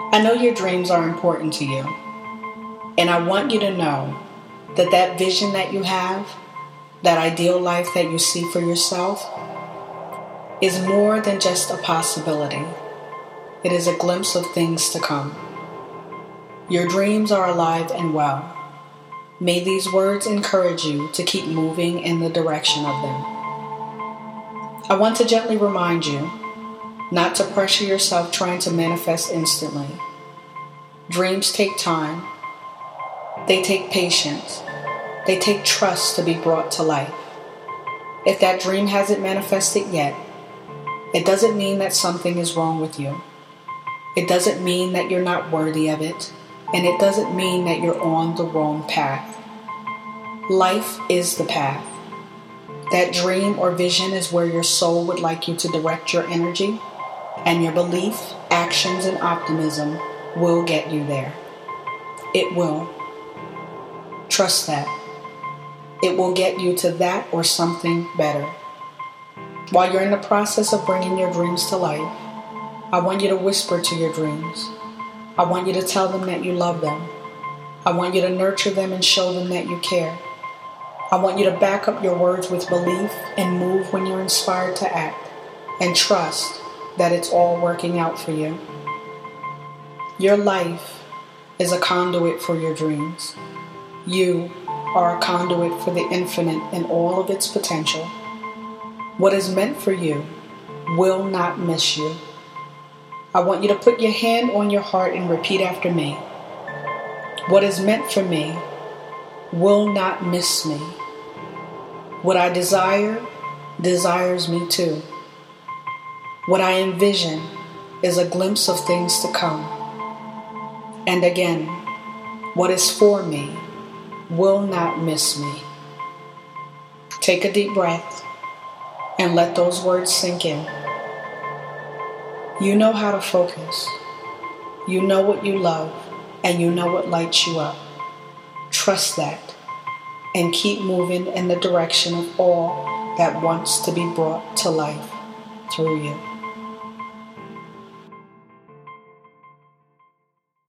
I know your dreams are important to you, and I want you to know that that vision that you have, that ideal life that you see for yourself, is more than just a possibility. It is a glimpse of things to come. Your dreams are alive and well. May these words encourage you to keep moving in the direction of them. I want to gently remind you not to pressure yourself trying to manifest instantly. Dreams take time. They take patience. They take trust to be brought to life. If that dream hasn't manifested yet, it doesn't mean that something is wrong with you. It doesn't mean that you're not worthy of it, and it doesn't mean that you're on the wrong path. Life is the path. That dream or vision is where your soul would like you to direct your energy, and your belief, actions, and optimism will get you there. It will. Trust that. It will get you to that or something better. While you're in the process of bringing your dreams to life, I want you to whisper to your dreams. I want you to tell them that you love them. I want you to nurture them and show them that you care. I want you to back up your words with belief and move when you're inspired to act, and trust that it's all working out for you. Your life is a conduit for your dreams. You are a conduit for the infinite and all of its potential. What is meant for you will not miss you. I want you to put your hand on your heart and repeat after me. What is meant for me will not miss me. What I desire desires me too. What I envision is a glimpse of things to come. And again, what is for me will not miss me. Take a deep breath and let those words sink in. You know how to focus. You know what you love, and you know what lights you up. Trust that, and keep moving in the direction of all that wants to be brought to life through you.